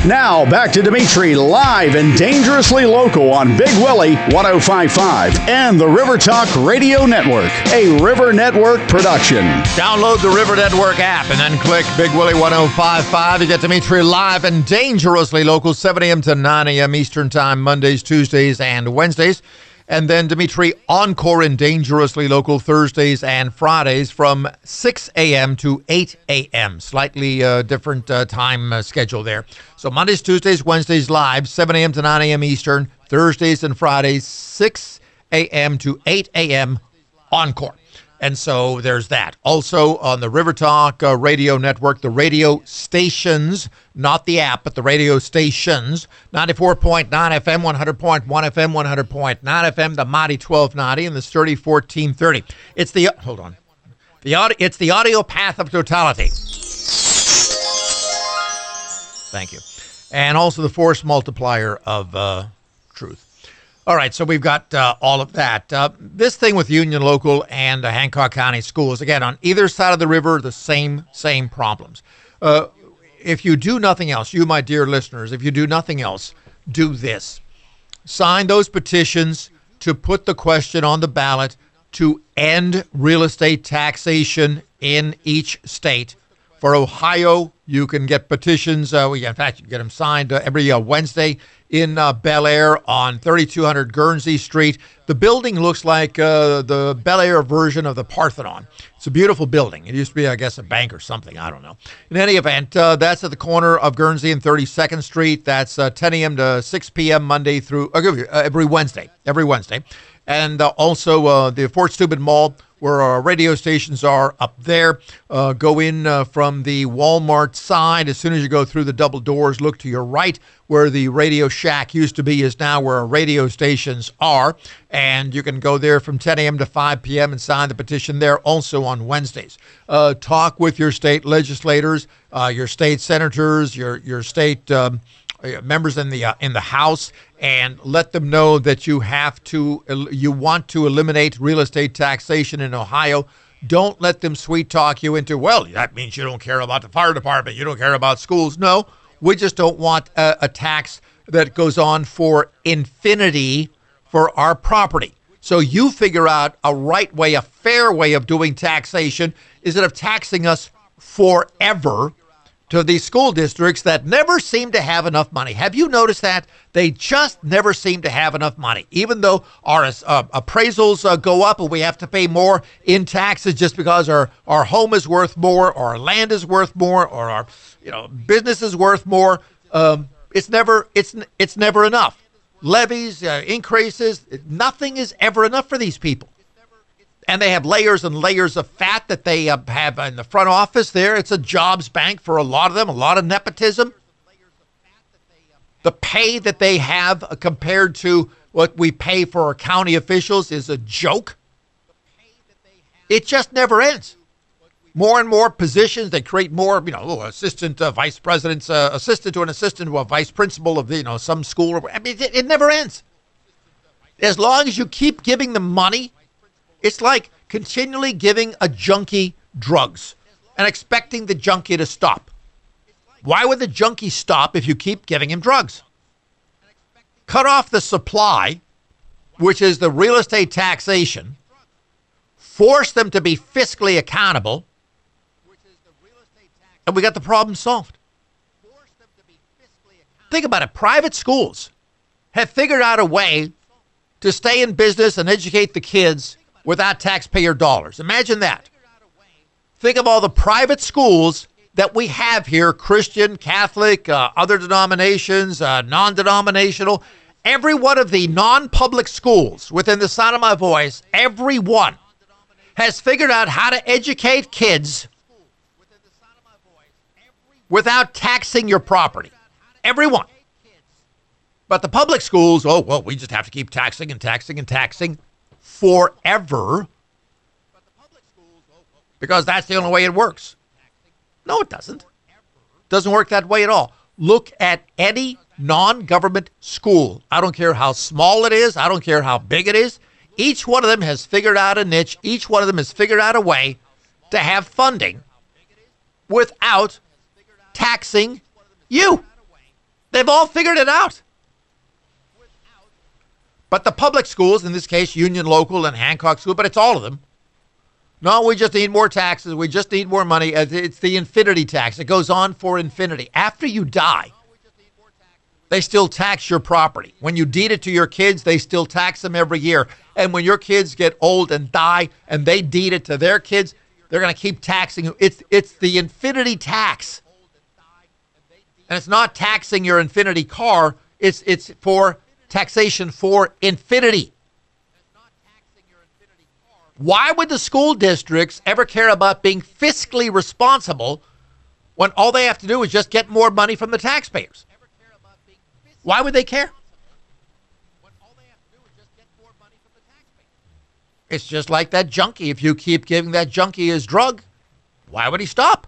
Now, back to Dimitri, live and dangerously local on Big Willie 105.5 and the River Talk Radio Network, a River Network production. Download the River Network app and then click Big Willie 105.5 to get Dimitri live and dangerously local, 7 a.m. to 9 a.m. Eastern Time, Mondays, Tuesdays, and Wednesdays. And then Dimitri Encore and Dangerously Local Thursdays and Fridays from 6 a.m. to 8 a.m. Slightly different time schedule there. So Mondays, Tuesdays, Wednesdays live, 7 a.m. to 9 a.m. Eastern. Thursdays and Fridays, 6 a.m. to 8 a.m. Encore. And so there's that. Also on the River Talk Radio Network, the radio stations, not the app, but the radio stations, 94.9 FM, 100.1 FM, 100.9 FM, the Mighty 1290, and the Sturdy 1430. It's the, hold on, it's the audio path of totality. Thank you. And also the force multiplier of truth. All right, so we've got all of that. This thing with Union Local and Hancock County Schools, again, on either side of the river, the same problems. If you do nothing else, you, my dear listeners, if you do nothing else, do this. Sign those petitions to put the question on the ballot to end real estate taxation in each state. For Ohio, you can get petitions. In fact, you can get them signed every Wednesday in Bel Air on 3200 Guernsey Street. The building looks like the Bel Air version of the Parthenon. It's a beautiful building. It used to be, I guess, a bank or something. I don't know. In any event, that's at the corner of Guernsey and 32nd Street. That's 10 a.m. to 6 p.m. Monday through every Wednesday. And also the Fort Steuben Mall, where our radio stations are up there. Go in from the Walmart side. As soon as you go through the double doors, look to your right where the Radio Shack used to be is now where our radio stations are. And you can go there from 10 a.m. to 5 p.m. and sign the petition there also on Wednesdays. Talk with your state legislators, your state senators, your state members in the House, and let them know that you want to eliminate real estate taxation in Ohio. Don't let them sweet talk you into, well, that means you don't care about the fire department, you don't care about schools. No, we just don't want a tax that goes on for infinity for our property. So you figure out a right way, a fair way of doing taxation instead of taxing us forever to these school districts that never seem to have enough money. Have you noticed that? They just never seem to have enough money. Even though our appraisals go up and we have to pay more in taxes just because our home is worth more, or our land is worth more, or our business is worth more, it's never enough. Levies, increases, nothing is ever enough for these people. And they have layers and layers of fat that they have in the front office there. It's a jobs bank for a lot of them, a lot of nepotism. The pay that they have compared to what we pay for our county officials is a joke. It just never ends. More and more positions, they create more, assistant vice president's assistant to an assistant to a vice principal of, some school. I mean, it never ends. As long as you keep giving them money, it's like continually giving a junkie drugs and expecting the junkie to stop. Why would the junkie stop if you keep giving him drugs? Cut off the supply, which is the real estate taxation. Force them to be fiscally accountable. And we got the problem solved. Think about it. Private schools have figured out a way to stay in business and educate the kids without taxpayer dollars. Imagine that. Think of all the private schools that we have here, Christian, Catholic, other denominations, non-denominational. Every one of the non-public schools within the sound of my voice, every one has figured out how to educate kids without taxing your property. Everyone. But the public schools, we just have to keep taxing and taxing and taxing forever because that's the only way it works. No, it doesn't. It doesn't work that way at all. Look at any non-government school. I don't care how small it is. I don't care how big it is. Each one of them has figured out a niche. Each one of them has figured out a way to have funding without taxing you. They've all figured it out. But the public schools, in this case, Union Local and Hancock School, but it's all of them. No, we just need more taxes. We just need more money. It's the infinity tax. It goes on for infinity. After you die, they still tax your property. When you deed it to your kids, they still tax them every year. And when your kids get old and die and they deed it to their kids, they're going to keep taxing you. It's the infinity tax. And it's not taxing your infinity car. It's for taxation for infinity. Why would the school districts ever care about being fiscally responsible when all they have to do is just get more money from the taxpayers? Why would they care? It's just like that junkie. If you keep giving that junkie his drug, why would he stop?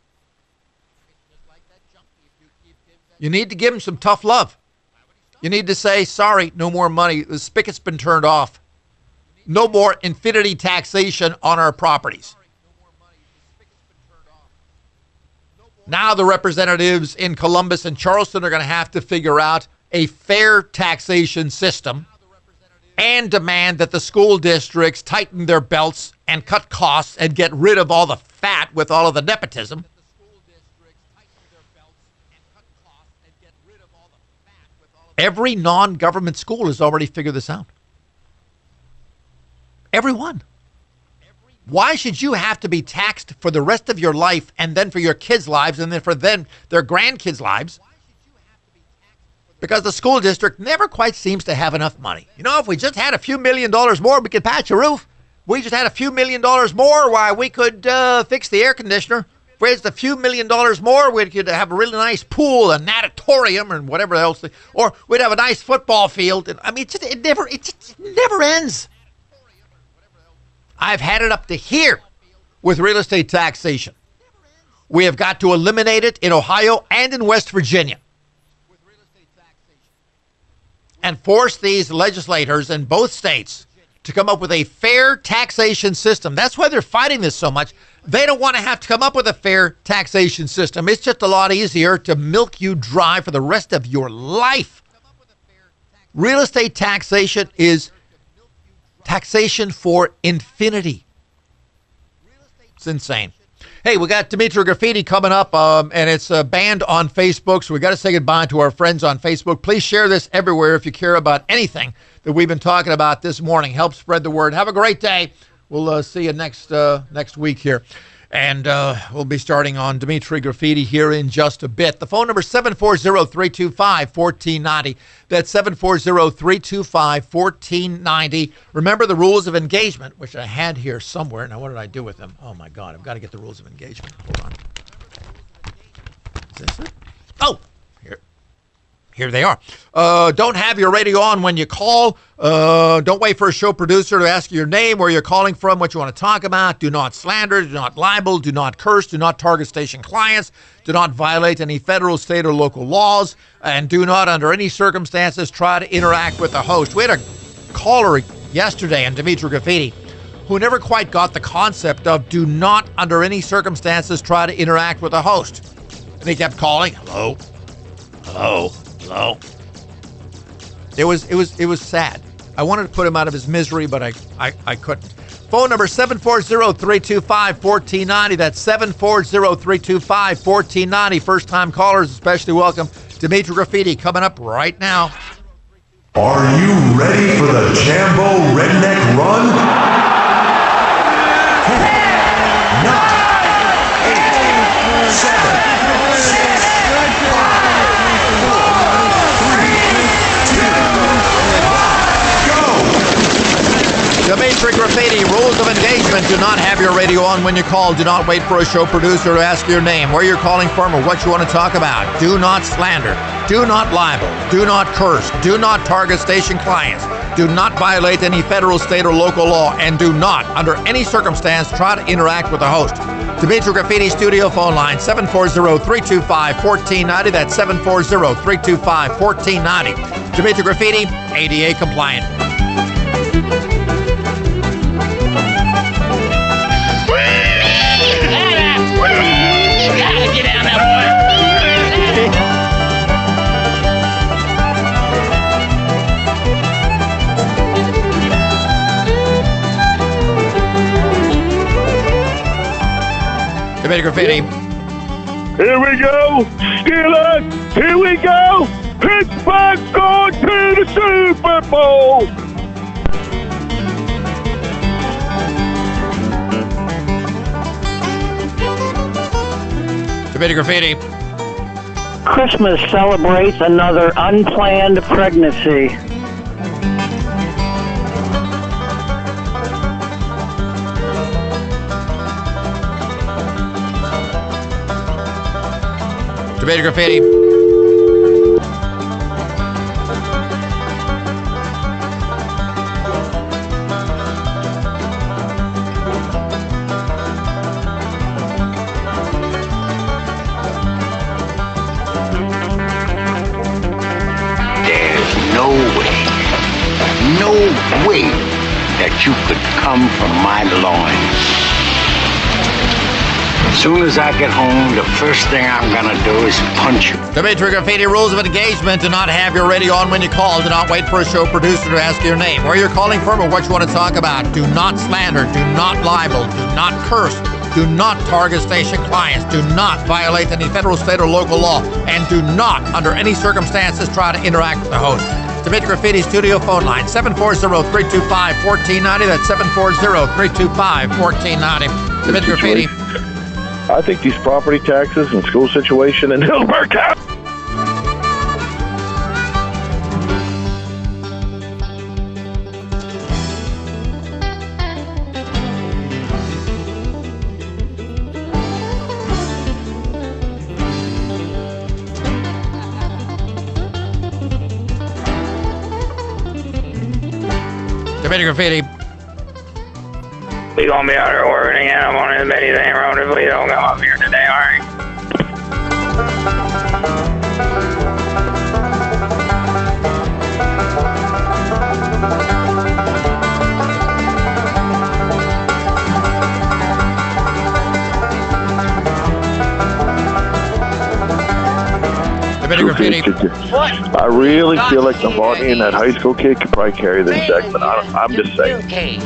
You need to give him some tough love. You need to say, sorry, no more money. The spigot's been turned off. No more infinity taxation on our properties. Now the representatives in Columbus and Charleston are going to have to figure out a fair taxation system and demand that the school districts tighten their belts and cut costs and get rid of all the fat with all of the nepotism. Every non-government school has already figured this out. Everyone. Why should you have to be taxed for the rest of your life and then for your kids' lives and then for their grandkids' lives? Because the school district never quite seems to have enough money. You know, if we just had a few $1 million more, we could patch a roof. We just had a few $1 million more, why, we could fix the air conditioner. If we had a few $1 million more, we could have a really nice pool, a natatorium, and whatever else. Or we'd have a nice football field. I mean, it just never ends. I've had it up to here with real estate taxation. We have got to eliminate it in Ohio and in West Virginia. And force these legislators in both states to come up with a fair taxation system. That's why they're fighting this so much. They don't want to have to come up with a fair taxation system. It's just a lot easier to milk you dry for the rest of your life. Real estate taxation is taxation for infinity. It's insane. Hey, we got Dimitri Graffiti coming up, and it's banned on Facebook, so we got to say goodbye to our friends on Facebook. Please share this everywhere if you care about anything that we've been talking about this morning. Help spread the word. Have a great day. We'll see you next week here. And we'll be starting on Dimitri Graffiti here in just a bit. The phone number is 740-325-1490. That's 740-325-1490. Remember the rules of engagement, which I had here somewhere. Now, what did I do with them? Oh, my God. I've got to get the rules of engagement. Hold on. Is this it? Oh, here they are. Don't have your radio on when you call. Don't wait for a show producer to ask you your name, where you're calling from, what you want to talk about. Do not slander, do not libel, do not curse, do not target station clients, do not violate any federal, state, or local laws, and do not, under any circumstances, try to interact with the host. We had a caller yesterday on Dimitri Graffiti who never quite got the concept of do not, under any circumstances, try to interact with the host. And he kept calling, hello, hello. Hello. It was sad. I wanted to put him out of his misery, but I couldn't. Phone number 740-325-1490. That's 740-325-1490. First-time callers especially welcome. Dimitri Graffiti coming up right now. Are you ready for the Jambo Redneck Run? 10, 9, 8, 7, 6, 5, 4, 3, 2, 1, go! Dimitri Graffiti, rules of engagement. Do not have your radio on when you call. Do not wait for a show producer to ask your name, where you're calling from, or what you want to talk about. Do not slander. Do not libel. Do not curse. Do not target station clients. Do not violate any federal, state, or local law. And do not, under any circumstance, try to interact with the host. Dimitri Graffiti studio phone line, 740-325-1490. That's 740-325-1490. Dimitri Graffiti, ADA compliant. Get down there, boy. Tomato Graffiti. Here we go. Steelers. Here we go. Pittsburgh going to the Super Bowl. Tomato Graffiti. Christmas celebrates another unplanned pregnancy. Tomato Graffiti. There's no way that you could come from my loins. As soon as I get home, the first thing I'm gonna do is punch you. Tomato Graffiti. Rules of engagement: do not have your radio on when you call. Do not wait for a show producer to ask your name, where you're calling from, or what you want to talk about. Do not slander. Do not libel. Do not curse. Do not target station clients. Do not violate any federal, state, or local law. And do not, under any circumstances, try to interact with the host. Tomato Graffiti studio phone line, 740-325-1490. That's 740-325-1490. Tomato Graffiti. I think these property taxes and school situation in Hillsborough County. Tomato Graffiti. We gonna be out here working again. I'm on this Betty Lane Road if we don't come up here today, all right? Tomato Graffiti. I really feel like the Bonnie and that high school kid could probably carry this segment. I'm just saying. Okay.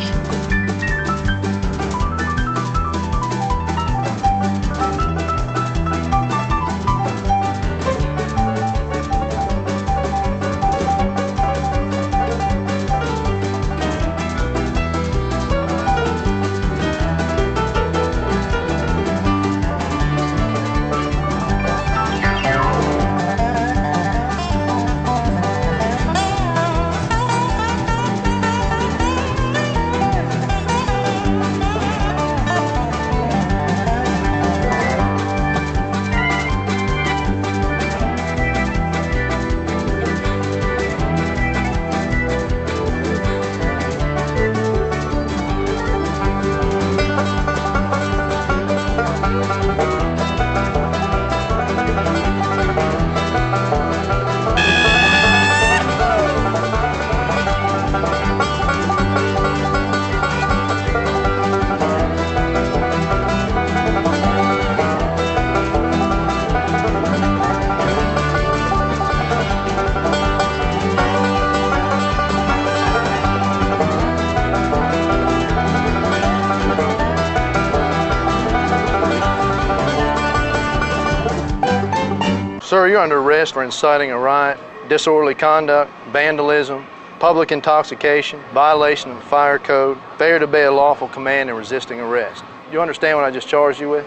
Sir, you're under arrest for inciting a riot, disorderly conduct, vandalism, public intoxication, violation of the fire code, failure to obey a lawful command, and resisting arrest. You understand what I just charged you with?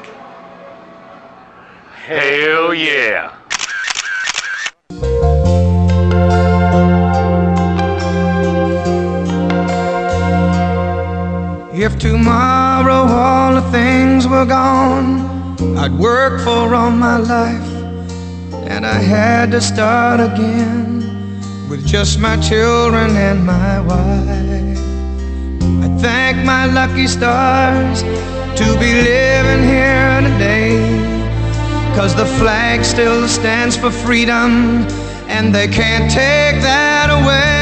Hell yeah. If tomorrow all the things were gone I'd worked for all my life, and I had to start again with just my children and my wife. I thank my lucky stars to be living here today, 'cause the flag still stands for freedom, and they can't take that away.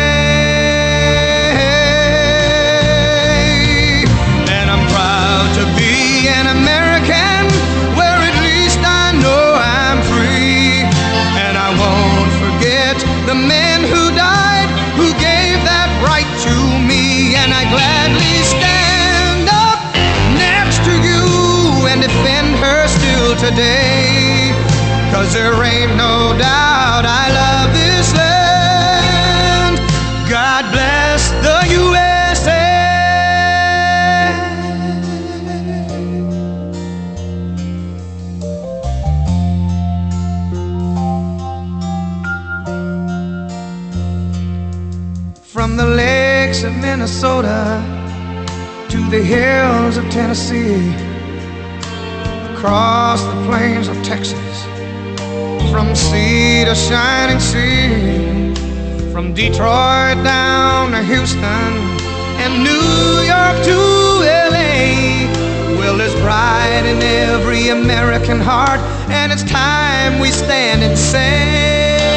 And I'm proud to be an American, where at least I know I'm free. And I won't forget the men who died, who gave that right to me. And I gladly stand up next to you and defend her. today. 'Cause there ain't no doubt I love this land. God bless the USA. From the lakes of Minnesota to the hills of Tennessee, across the plains of Texas, from sea to shining sea, from Detroit down to Houston and New York to LA. Well, there's pride in every American heart, and it's time we stand and say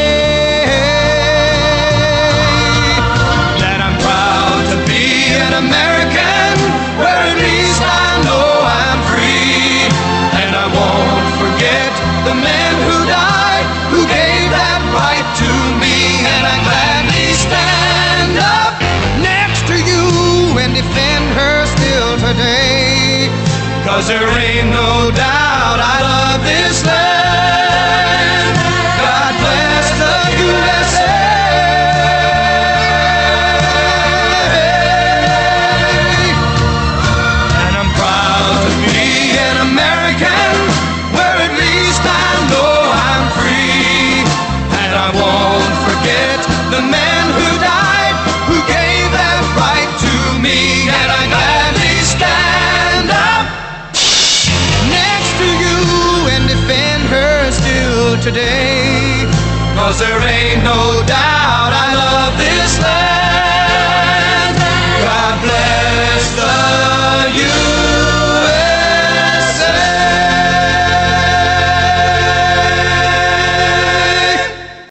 that I'm proud to be an American, where at least I know I'm free. And I won't forget the men who died, who gave that right to me. And I gladly stand up next to you and defend her still today. 'Cause there ain't no doubt I love this land. God bless the USA. And I'm proud to be an American, where at least I know I'm free. And I won't forget the men who died, who gave that right to me. And I gladly stand up next to you and defend her still today. 'Cause there ain't no doubt